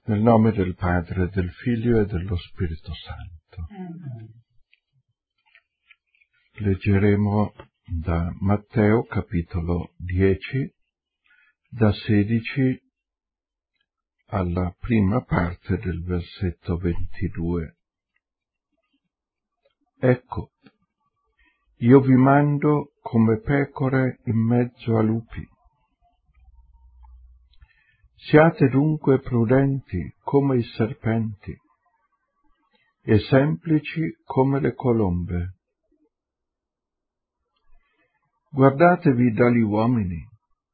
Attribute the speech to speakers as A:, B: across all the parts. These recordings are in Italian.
A: Nel nome del Padre, del Figlio e dello Spirito Santo. Leggeremo da Matteo capitolo 10, da 16 alla prima parte del versetto 22. Ecco, io vi mando come pecore in mezzo a lupi. Siate dunque prudenti come i serpenti e semplici come le colombe. Guardatevi dagli uomini,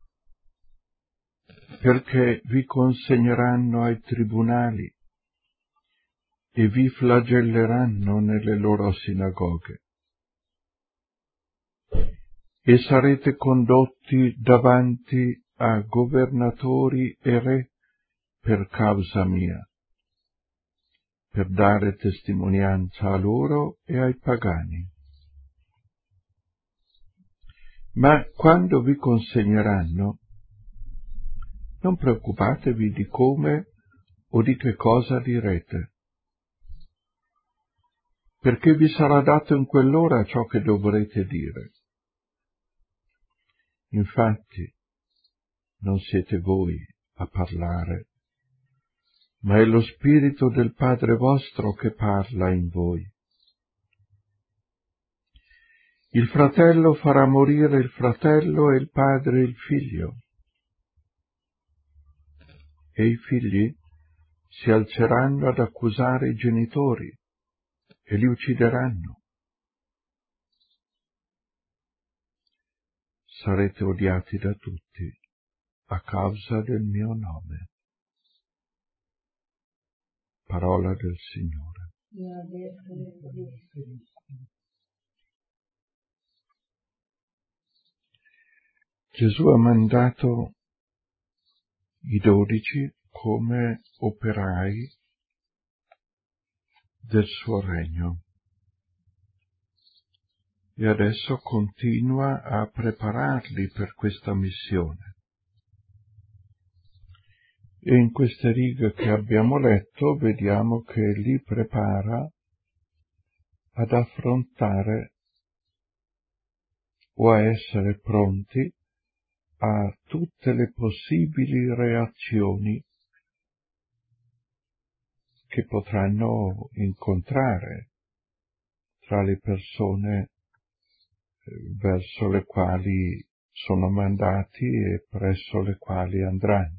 A: perché vi consegneranno ai tribunali e vi flagelleranno nelle loro sinagoghe. E sarete condotti davanti a governatori e re per causa mia, per dare testimonianza a loro e ai pagani. Ma quando vi consegneranno, non preoccupatevi di come o di che cosa direte, perché vi sarà dato in quell'ora ciò che dovrete dire. Infatti, non siete voi a parlare, ma è lo Spirito del Padre vostro che parla in voi. Il fratello farà morire il fratello e il padre il figlio, e i figli si alzeranno ad accusare i genitori e li uccideranno. Sarete odiati da tutti a causa del mio nome. Parola del Signore. Gesù ha mandato i 12 come operai del suo regno e adesso continua a prepararli per questa missione. E in queste righe che abbiamo letto vediamo che li prepara ad affrontare o a essere pronti a tutte le possibili reazioni che potranno incontrare tra le persone verso le quali sono mandati e presso le quali andranno.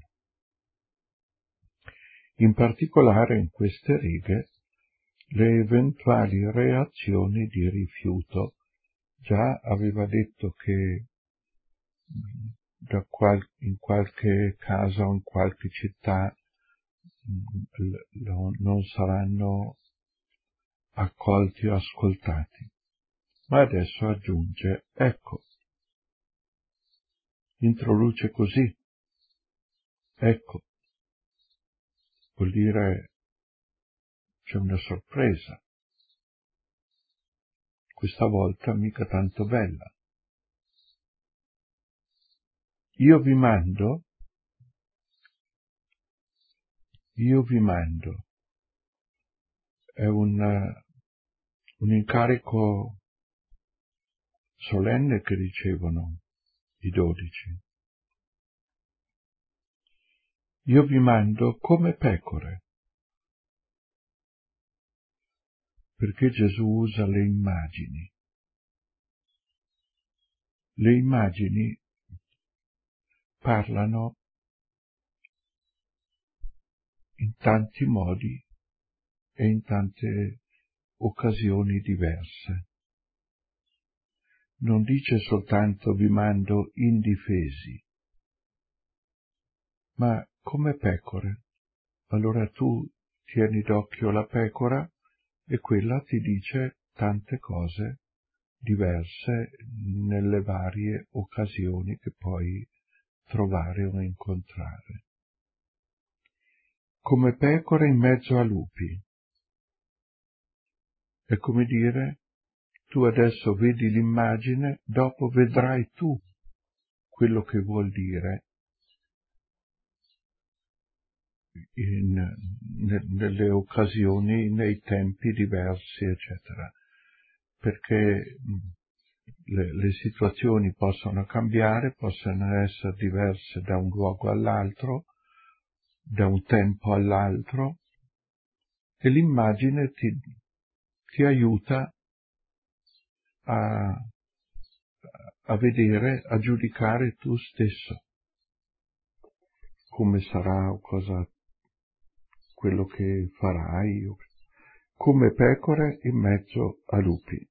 A: In particolare in queste righe le eventuali reazioni di rifiuto. Già aveva detto che in qualche casa o in qualche città non saranno accolti o ascoltati. Ma adesso aggiunge, ecco, introduce così, ecco, vuol dire c'è una sorpresa, questa volta mica tanto bella. Io vi mando, è un incarico solenne che ricevono i 12. Io vi mando come pecore, perché Gesù usa le immagini. Le immagini parlano in tanti modi e in tante occasioni diverse. Non dice soltanto vi mando indifesi, ma come pecore. Allora tu tieni d'occhio la pecora e quella ti dice tante cose diverse nelle varie occasioni che puoi trovare o incontrare. Come pecore in mezzo a lupi. È come dire, tu adesso vedi l'immagine, dopo vedrai tu quello che vuol dire nelle occasioni, nei tempi diversi, eccetera, perché le situazioni possono cambiare, possono essere diverse da un luogo all'altro, da un tempo all'altro, e l'immagine ti aiuta a vedere, a giudicare tu stesso come sarà o quello che farai, come pecore in mezzo a lupi.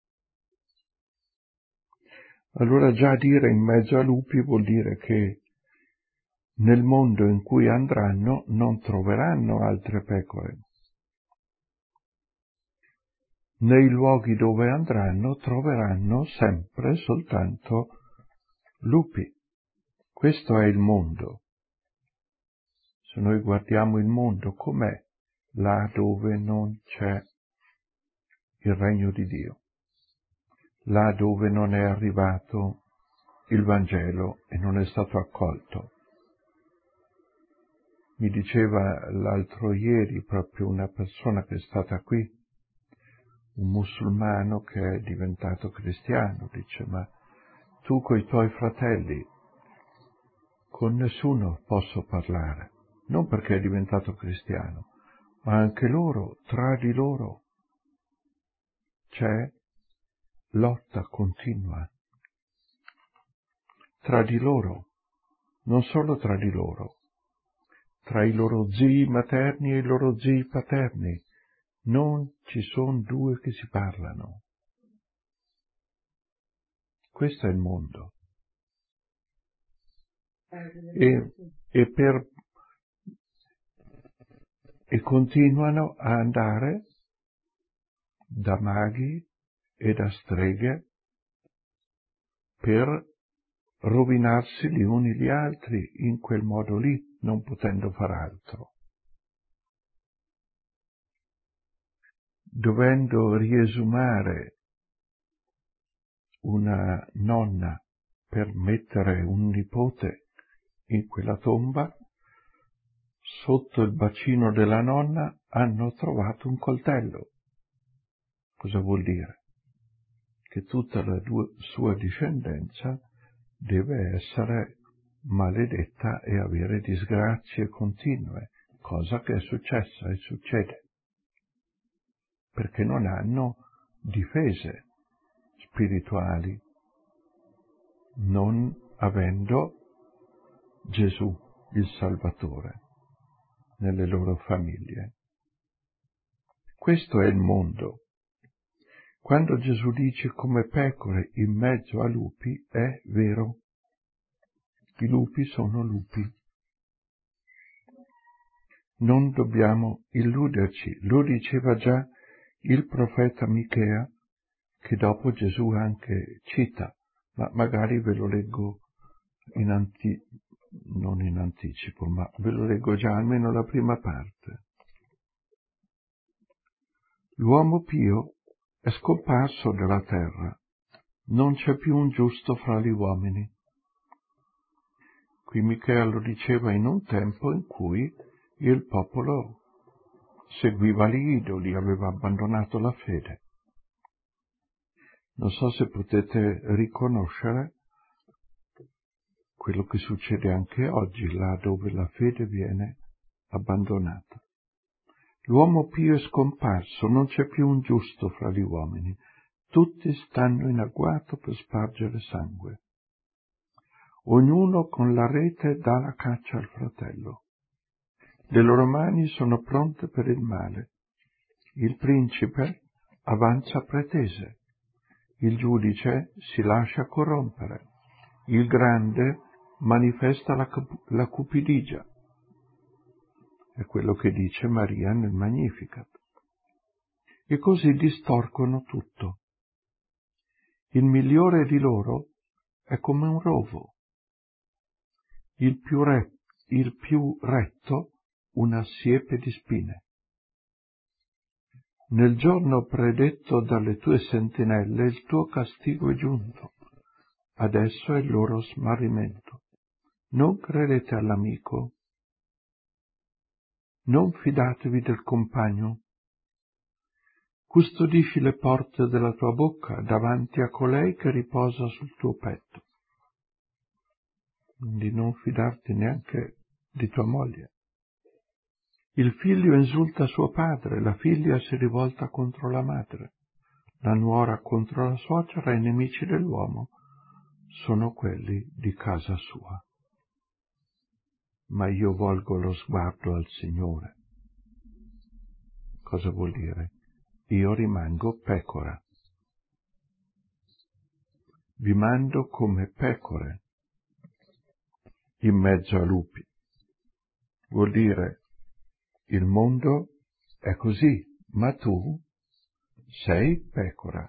A: Allora già dire in mezzo a lupi vuol dire che nel mondo in cui andranno non troveranno altre pecore. Nei luoghi dove andranno troveranno sempre soltanto lupi. Questo è il mondo. Se noi guardiamo il mondo, com'è là dove non c'è il regno di Dio, là dove non è arrivato il Vangelo e non è stato accolto? Mi diceva l'altro ieri proprio una persona che è stata qui, un musulmano che è diventato cristiano, dice: ma tu coi tuoi fratelli con nessuno posso parlare, non perché è diventato cristiano, ma anche loro, tra di loro, c'è lotta continua. Tra di loro, non solo tra di loro, tra i loro zii materni e i loro zii paterni, non ci sono due che si parlano. Questo è il mondo. E continuano a andare da maghi e da streghe per rovinarsi gli uni gli altri in quel modo lì, non potendo far altro. Dovendo riesumare una nonna per mettere un nipote in quella tomba, sotto il bacino della nonna hanno trovato un coltello. Cosa vuol dire? Che tutta la sua discendenza deve essere maledetta e avere disgrazie continue, cosa che è successa e succede, perché non hanno difese spirituali, non avendo Gesù, il Salvatore, nelle loro famiglie. Questo è il mondo. Quando Gesù dice come pecore in mezzo a lupi, è vero. I lupi sono lupi. Non dobbiamo illuderci. Lo diceva già il profeta Michea, che dopo Gesù anche cita, ma magari ve lo leggo non in anticipo, ma ve lo leggo già almeno la prima parte. L'uomo pio è scomparso dalla terra, non c'è più un giusto fra gli uomini. Qui Michea lo diceva in un tempo in cui il popolo seguiva gli idoli, aveva abbandonato la fede. Non so se potete riconoscere quello che succede anche oggi, là dove la fede viene abbandonata. L'uomo pio è scomparso, non c'è più un giusto fra gli uomini, tutti stanno in agguato per spargere sangue. Ognuno con la rete dà la caccia al fratello. Le loro mani sono pronte per il male. Il principe avanza pretese. Il giudice si lascia corrompere. Il grande manifesta la cupidigia. È quello che dice Maria nel Magnificat. E così distorcono tutto. Il migliore di loro è come un rovo. Il più retto una siepe di spine. Nel giorno predetto dalle tue sentinelle il tuo castigo è giunto. Adesso è il loro smarrimento. Non credete all'amico, Non fidatevi del compagno. Custodisci le porte della tua bocca davanti a colei che riposa sul tuo petto. Quindi non fidarti neanche di tua moglie. Il figlio insulta suo padre, la figlia si rivolta contro la madre, la nuora contro la suocera, i nemici dell'uomo sono quelli di casa sua. Ma io volgo lo sguardo al Signore. Cosa vuol dire? Io rimango pecora. Vi mando come pecore in mezzo a lupi. Vuol dire, il mondo è così, ma tu sei pecora.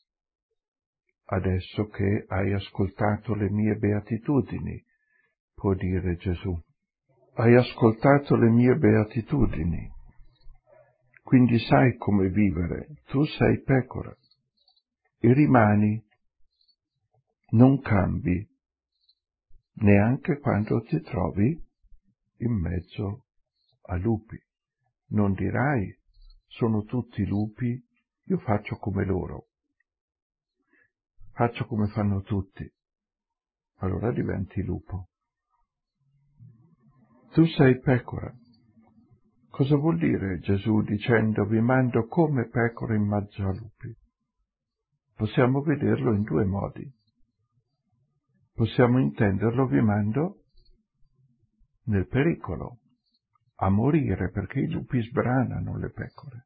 A: Adesso che hai ascoltato le mie beatitudini, può dire Gesù. Hai ascoltato le mie beatitudini, quindi sai come vivere. Tu sei pecora e rimani, non cambi, neanche quando ti trovi in mezzo a lupi. Non dirai, sono tutti lupi, io faccio come loro, faccio come fanno tutti. Allora diventi lupo. Tu sei pecora. Cosa vuol dire Gesù dicendo vi mando come pecore in mezzo a lupi? Possiamo vederlo in due modi. Possiamo intenderlo vi mando nel pericolo, a morire, perché i lupi sbranano le pecore.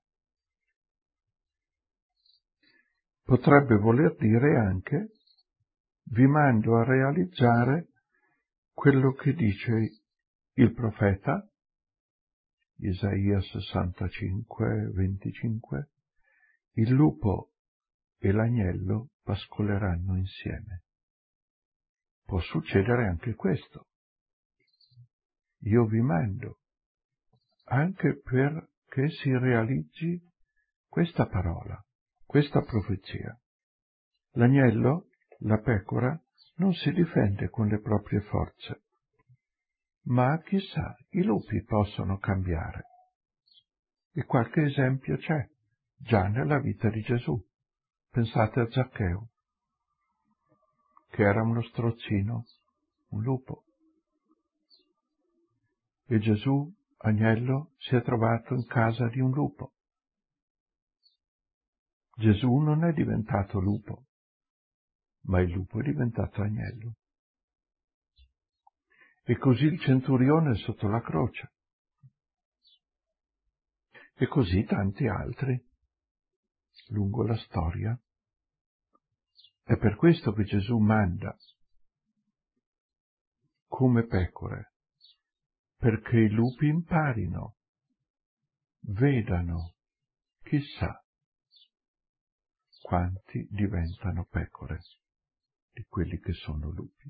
A: Potrebbe voler dire anche vi mando a realizzare quello che dice il profeta, Isaia 65, 25, il lupo e l'agnello pascoleranno insieme. Può succedere anche questo. Io vi mando anche perché si realizzi questa parola, questa profezia. L'agnello, la pecora, non si difende con le proprie forze, ma chissà, i lupi possono cambiare. E qualche esempio c'è, già nella vita di Gesù. Pensate a Zaccheo, che era uno strozzino, un lupo. E Gesù, agnello, si è trovato in casa di un lupo. Gesù non è diventato lupo, ma il lupo è diventato agnello. E così il centurione sotto la croce. E così tanti altri, lungo la storia. È per questo che Gesù manda come pecore, perché i lupi imparino, vedano, chissà quanti diventano pecore di quelli che sono lupi.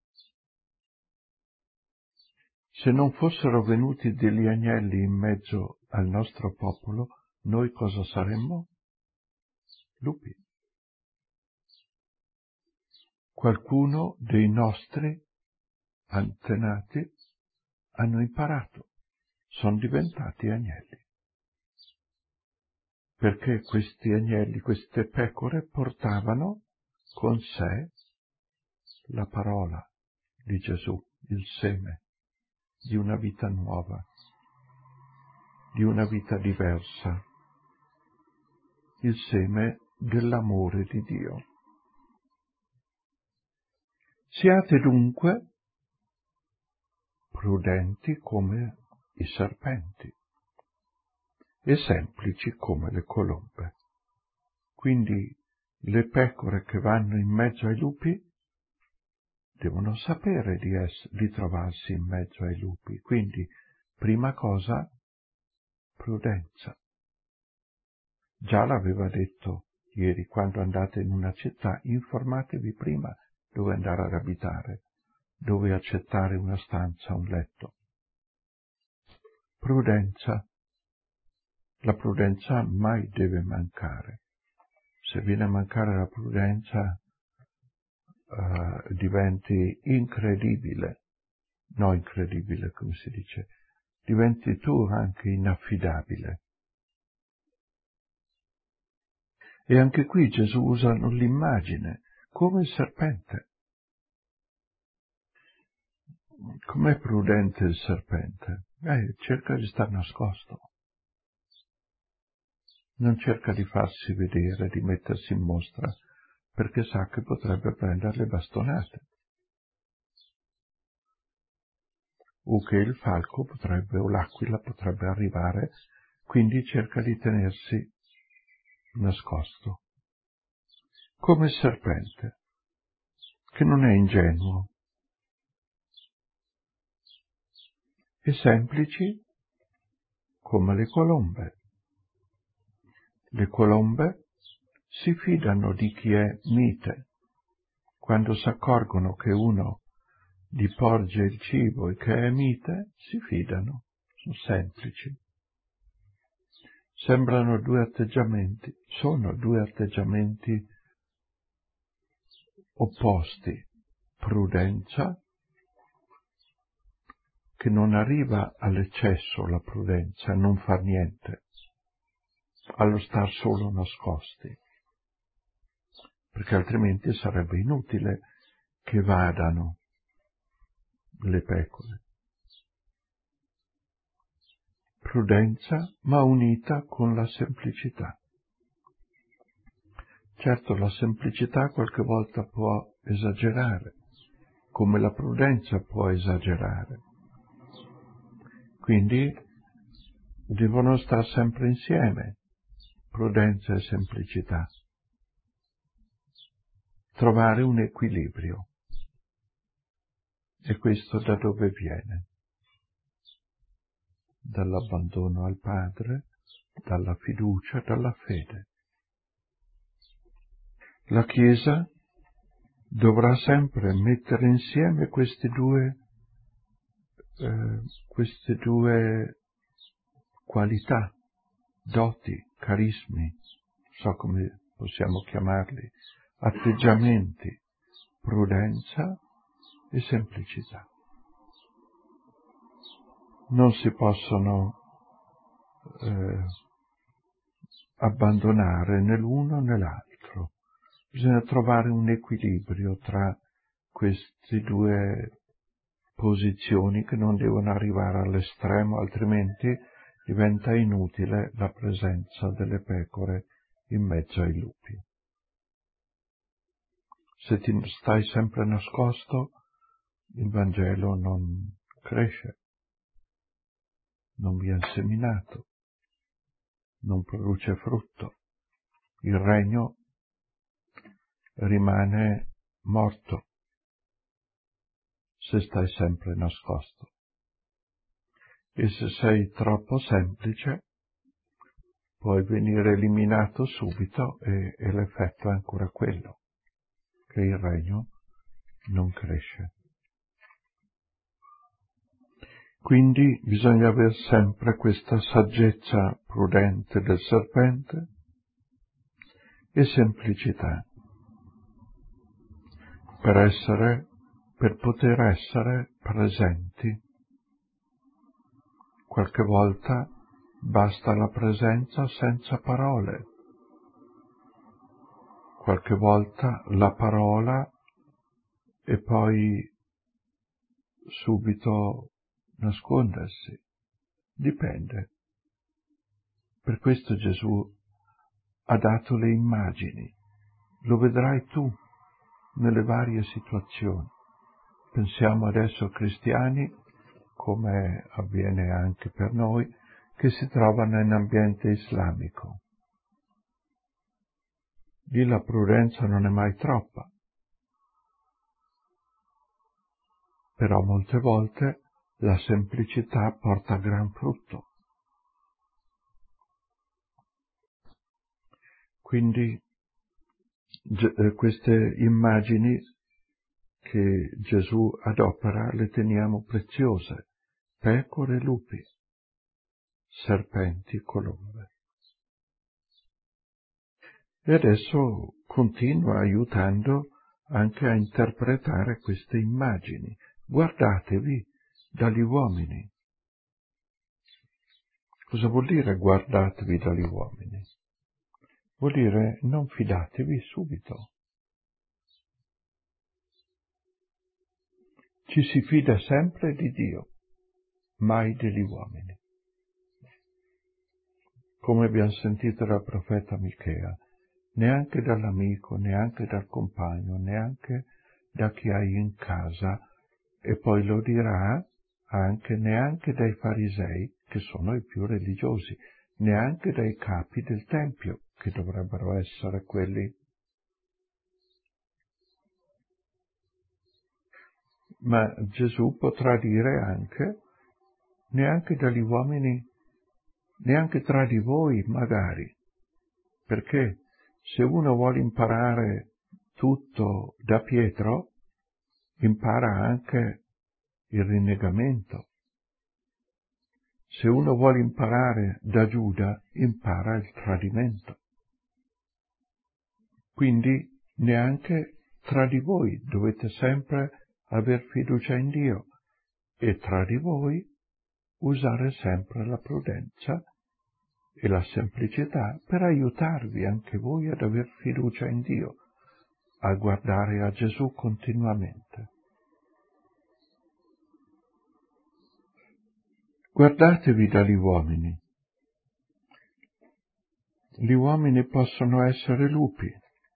A: Se non fossero venuti degli agnelli in mezzo al nostro popolo, noi cosa saremmo? Lupi. Qualcuno dei nostri antenati hanno imparato, sono diventati agnelli. Perché questi agnelli, queste pecore, portavano con sé la parola di Gesù, il seme di una vita nuova, di una vita diversa, il seme dell'amore di Dio. Siate dunque prudenti come i serpenti e semplici come le colombe. Quindi le pecore che vanno in mezzo ai lupi devono sapere di trovarsi in mezzo ai lupi. Quindi, prima cosa, prudenza. Già l'aveva detto ieri, quando andate in una città, informatevi prima dove andare ad abitare, dove accettare una stanza, un letto. Prudenza. La prudenza mai deve mancare. Se viene a mancare la prudenza, diventi incredibile, no incredibile come si dice, diventi tu anche inaffidabile. E anche qui Gesù usa l'immagine, come il serpente. Com'è prudente il serpente? Cerca di star nascosto. Non cerca di farsi vedere, di mettersi in mostra, perché sa che potrebbe prendere le bastonate. O che il falco potrebbe, o l'aquila potrebbe arrivare, quindi cerca di tenersi nascosto. Come il serpente, che non è ingenuo. E semplici come le colombe. Le colombe si fidano di chi è mite. Quando si accorgono che uno gli porge il cibo e che è mite, si fidano, sono semplici. Sono due atteggiamenti opposti. Prudenza, che non arriva all'eccesso la prudenza, non far niente, allo star solo nascosti, perché altrimenti sarebbe inutile che vadano le pecore. Prudenza, ma unita con la semplicità. Certo, la semplicità qualche volta può esagerare, come la prudenza può esagerare. Quindi devono stare sempre insieme, prudenza e semplicità. Trovare un equilibrio. E questo da dove viene? Dall'abbandono al Padre, dalla fiducia, dalla fede. La Chiesa dovrà sempre mettere insieme queste due qualità, doti, carismi, so come possiamo chiamarli, atteggiamenti, prudenza e semplicità. Non si possono abbandonare né l'uno né l'altro. Bisogna trovare un equilibrio tra queste due posizioni che non devono arrivare all'estremo, altrimenti diventa inutile la presenza delle pecore in mezzo ai lupi. Se ti stai sempre nascosto, il Vangelo non cresce, non viene seminato, non produce frutto. Il regno rimane morto se stai sempre nascosto. E se sei troppo semplice, puoi venire eliminato subito e l'effetto è ancora quello, che il regno non cresce. Quindi bisogna avere sempre questa saggezza prudente del serpente e semplicità per poter essere presenti. Qualche volta basta la presenza senza parole, qualche volta la parola e poi subito nascondersi, dipende. Per questo Gesù ha dato le immagini, lo vedrai tu nelle varie situazioni. Pensiamo adesso a cristiani, come avviene anche per noi, che si trovano in ambiente islamico. Lì la prudenza non è mai troppa, però molte volte la semplicità porta a gran frutto. Quindi queste immagini che Gesù adopera le teniamo preziose: pecore e lupi, serpenti e colombe. E adesso continua aiutando anche a interpretare queste immagini. Guardatevi dagli uomini. Cosa vuol dire guardatevi dagli uomini? Vuol dire non fidatevi subito. Ci si fida sempre di Dio, mai degli uomini. Come abbiamo sentito dal profeta Michea, neanche dall'amico, neanche dal compagno, neanche da chi hai in casa, e poi lo dirà anche neanche dai farisei, che sono i più religiosi, neanche dai capi del Tempio, che dovrebbero essere quelli. Ma Gesù potrà dire anche, neanche dagli uomini, neanche tra di voi magari, perché se uno vuole imparare tutto da Pietro, impara anche il rinnegamento. Se uno vuole imparare da Giuda, impara il tradimento. Quindi neanche tra di voi dovete sempre aver fiducia in Dio e tra di voi usare sempre la prudenza e la semplicità per aiutarvi anche voi ad aver fiducia in Dio, a guardare a Gesù continuamente. Guardatevi dagli uomini. Gli uomini possono essere lupi.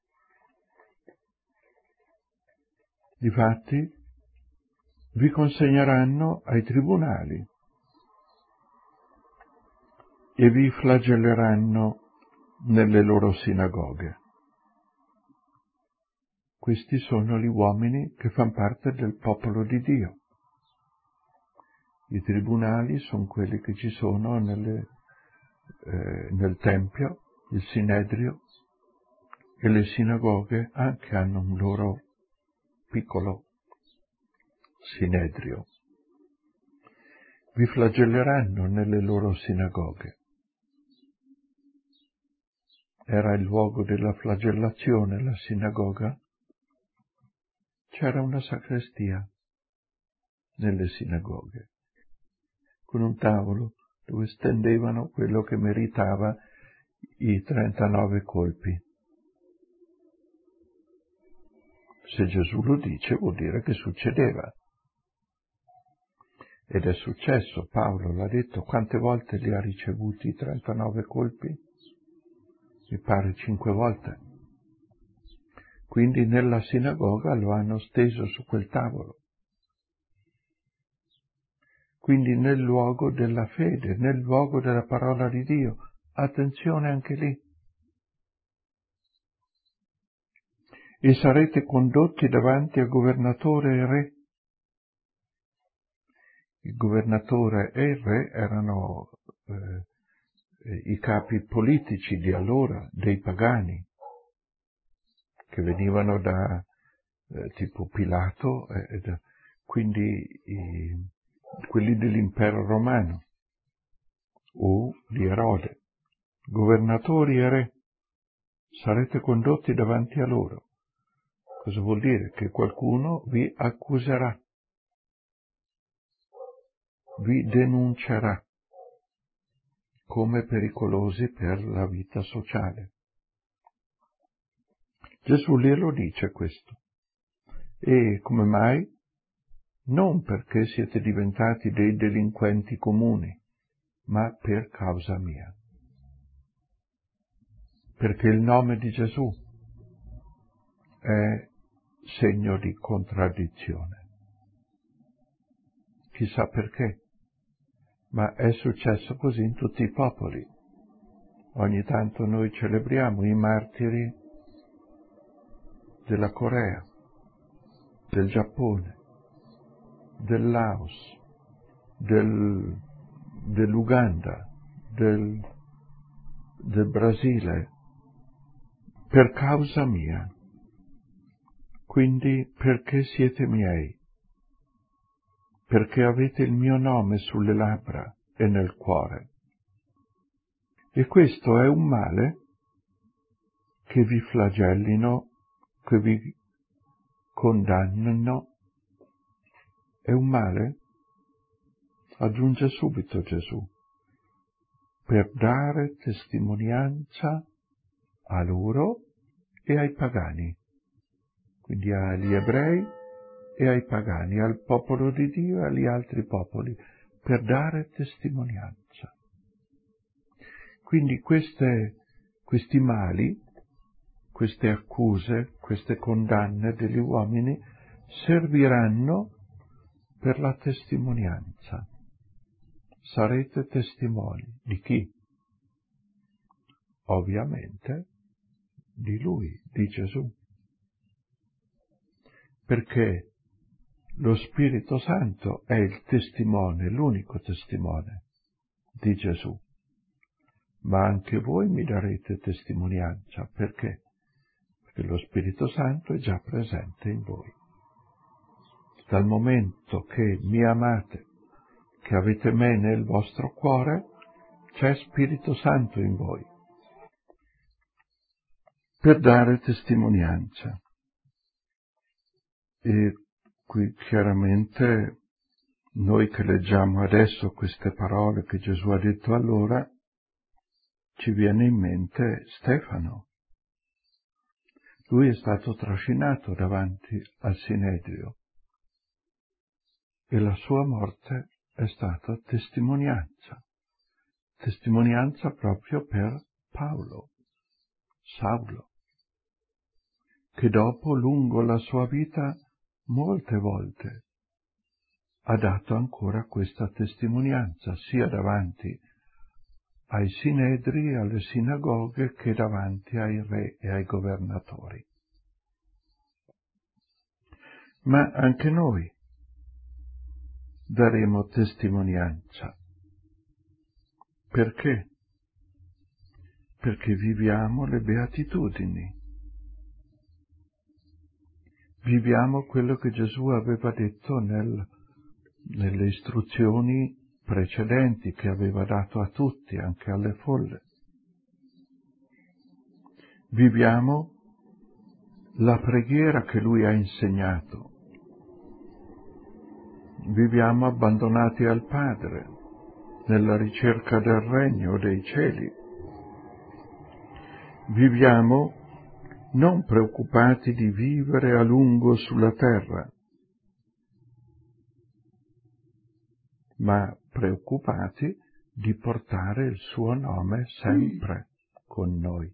A: Difatti, vi consegneranno ai tribunali e vi flagelleranno nelle loro sinagoghe. Questi sono gli uomini che fanno parte del popolo di Dio. I tribunali sono quelli che ci sono nel Tempio, il Sinedrio, e le sinagoghe anche hanno un loro piccolo Sinedrio. Vi flagelleranno nelle loro sinagoghe. Era il luogo della flagellazione, la sinagoga. C'era una sacrestia nelle sinagoghe, con un tavolo dove stendevano quello che meritava i 39 colpi. Se Gesù lo dice, vuol dire che succedeva. Ed è successo, Paolo l'ha detto, quante volte li ha ricevuti i 39 colpi? Mi pare 5 volte. Quindi nella sinagoga lo hanno steso su quel tavolo. Quindi nel luogo della fede, nel luogo della parola di Dio. Attenzione anche lì. E sarete condotti davanti al governatore e re. Il governatore e il re erano i capi politici di allora, dei pagani, che venivano da tipo Pilato, quindi quelli dell'impero romano, o di Erode. Governatori e re, sarete condotti davanti a loro. Cosa vuol dire? Che qualcuno vi accuserà, vi denuncerà come pericolosi per la vita sociale. Gesù glielo dice questo. E come mai? Non perché siete diventati dei delinquenti comuni, ma per causa mia. Perché il nome di Gesù è segno di contraddizione. Chissà perché, ma è successo così in tutti i popoli. Ogni tanto noi celebriamo i martiri della Corea, del Giappone, del Laos, dell'Uganda, del Brasile, per causa mia. Quindi perché siete miei? Perché avete il mio nome sulle labbra e nel cuore. E questo è un male che vi flagellino, che vi condannino. È un male? Aggiunge subito Gesù. per dare testimonianza a loro e ai pagani, quindi agli ebrei e ai pagani, al popolo di Dio e agli altri popoli, per dare testimonianza. Quindi questi mali, queste accuse, queste condanne degli uomini serviranno per la testimonianza. Sarete testimoni di chi? Ovviamente di Lui, di Gesù. Perché lo Spirito Santo è il testimone, l'unico testimone di Gesù. Ma anche voi mi darete testimonianza. Perché? Perché lo Spirito Santo è già presente in voi. Dal momento che mi amate, che avete me nel vostro cuore, c'è Spirito Santo in voi per dare testimonianza. E qui chiaramente noi che leggiamo adesso queste parole che Gesù ha detto allora, ci viene in mente Stefano. Lui è stato trascinato davanti al Sinedrio e la sua morte è stata testimonianza proprio per Saulo, che dopo, lungo la sua vita, molte volte ha dato ancora questa testimonianza, sia davanti ai sinedri e alle sinagoghe che davanti ai re e ai governatori. Ma anche noi daremo testimonianza. Perché? Perché viviamo le beatitudini. Viviamo quello che Gesù aveva detto nelle istruzioni precedenti che aveva dato a tutti, anche alle folle. Viviamo la preghiera che Lui ha insegnato. Viviamo abbandonati al Padre, nella ricerca del regno dei cieli. Viviamo non preoccupati di vivere a lungo sulla terra, ma preoccupati di portare il suo nome sempre con noi.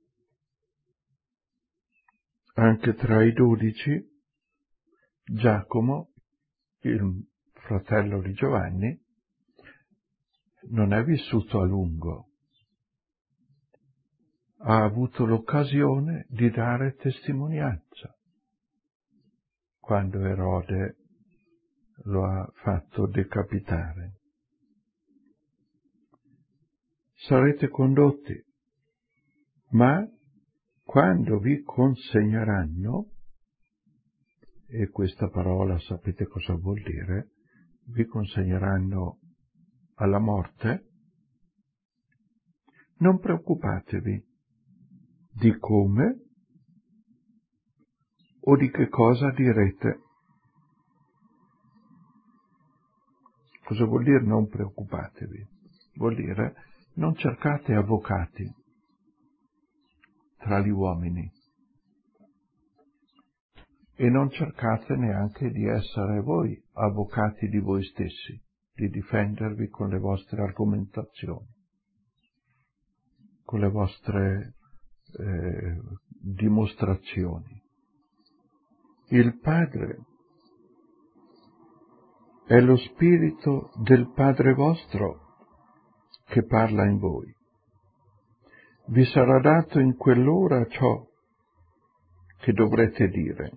A: Anche tra i 12, Giacomo, il fratello di Giovanni, non è vissuto a lungo. Ha avuto l'occasione di dare testimonianza quando Erode lo ha fatto decapitare. Sarete condotti, ma quando vi consegneranno, e questa parola sapete cosa vuol dire, vi consegneranno alla morte, non preoccupatevi di come o di che cosa direte. Cosa vuol dire non preoccupatevi? Vuol dire non cercate avvocati tra gli uomini e non cercate neanche di essere voi avvocati di voi stessi, di difendervi con le vostre argomentazioni, con le vostre dimostrazioni. Il Padre è lo Spirito del Padre vostro che parla in voi. Vi sarà dato in quell'ora ciò che dovrete dire.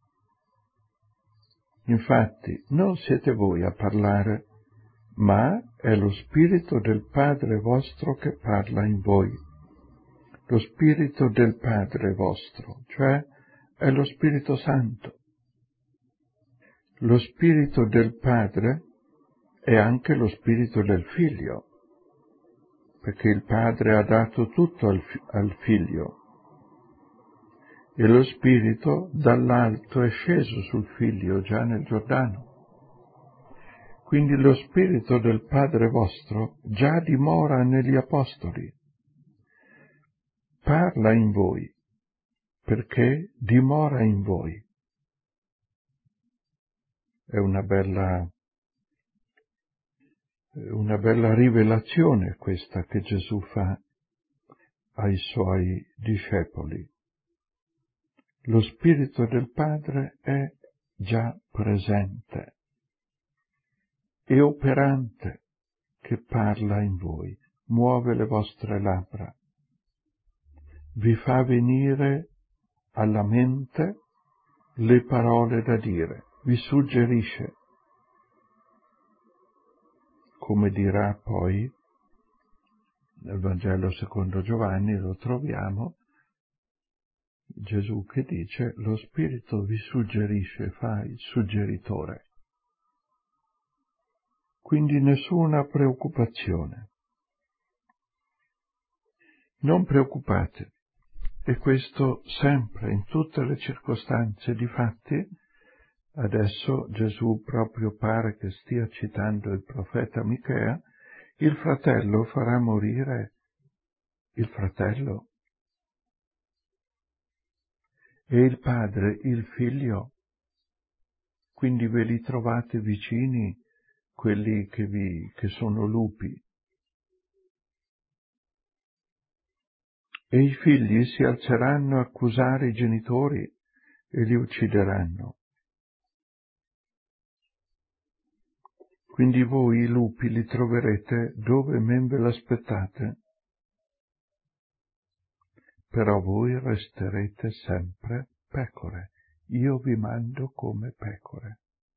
A: Infatti, non siete voi a parlare, ma è lo Spirito del Padre vostro che parla in voi. Lo Spirito del Padre vostro, cioè è lo Spirito Santo. Lo Spirito del Padre è anche lo Spirito del Figlio, perché il Padre ha dato tutto al Figlio. E lo Spirito dall'alto è sceso sul Figlio già nel Giordano. Quindi lo Spirito del Padre vostro già dimora negli Apostoli, parla in voi, perché dimora in voi. È una bella rivelazione questa che Gesù fa ai suoi discepoli. Lo Spirito del Padre è già presente e operante, che parla in voi, muove le vostre labbra, vi fa venire alla mente le parole da dire, vi suggerisce, come dirà poi nel Vangelo secondo Giovanni, lo troviamo, Gesù che dice: lo Spirito vi suggerisce, fa il suggeritore. Quindi nessuna preoccupazione. Non preoccupate, e questo sempre, in tutte le circostanze. Difatti, adesso Gesù proprio pare che stia citando il profeta Michea: il fratello farà morire il fratello, e il padre il figlio. Quindi ve li trovate vicini quelli che sono lupi. E i figli si alzeranno a accusare i genitori e li uccideranno. Quindi voi i lupi li troverete dove men ve l'aspettate, però voi resterete sempre pecore. Io vi mando come pecore.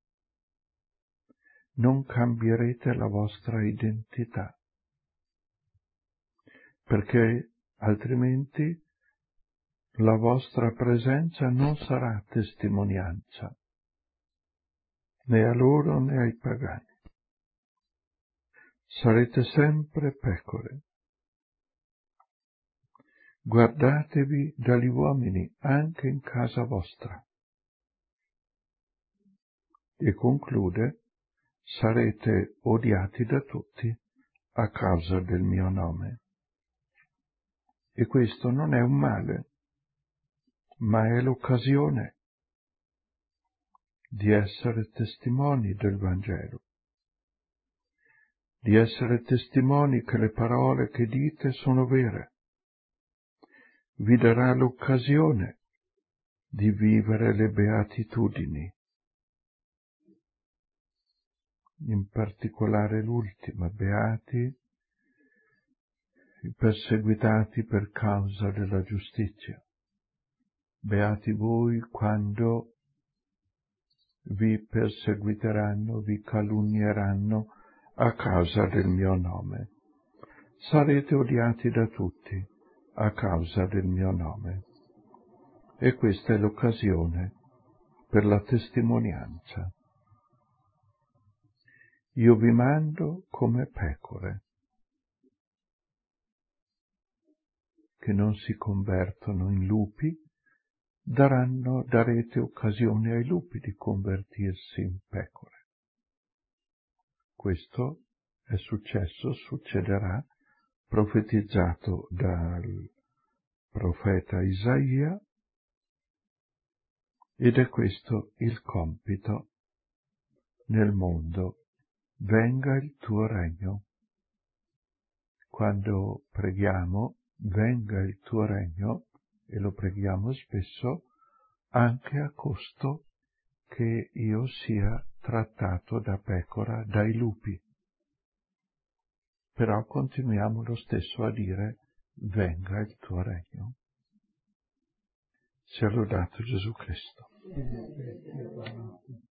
A: Non cambierete la vostra identità, perché altrimenti la vostra presenza non sarà testimonianza, né a loro né ai pagani. Sarete sempre pecore. Guardatevi dagli uomini anche in casa vostra. E conclude: sarete odiati da tutti a causa del mio nome. E questo non è un male, ma è l'occasione di essere testimoni del Vangelo, di essere testimoni che le parole che dite sono vere. Vi darà l'occasione di vivere le beatitudini, in particolare l'ultima: beati i perseguitati per causa della giustizia. Beati voi quando vi perseguiteranno, vi calunnieranno a causa del mio nome. Sarete odiati da tutti a causa del mio nome. E questa è l'occasione per la testimonianza. Io vi mando come pecore che non si convertono in lupi. Darete occasione ai lupi di convertirsi in pecore. Questo è successo, succederà, profetizzato dal profeta Isaia, ed è questo il compito nel mondo. Venga il tuo regno. Quando preghiamo venga il tuo regno, e lo preghiamo spesso, anche a costo che io sia trattato da pecora dai lupi. Però continuiamo lo stesso a dire: venga il tuo regno. Sia lodato Gesù Cristo.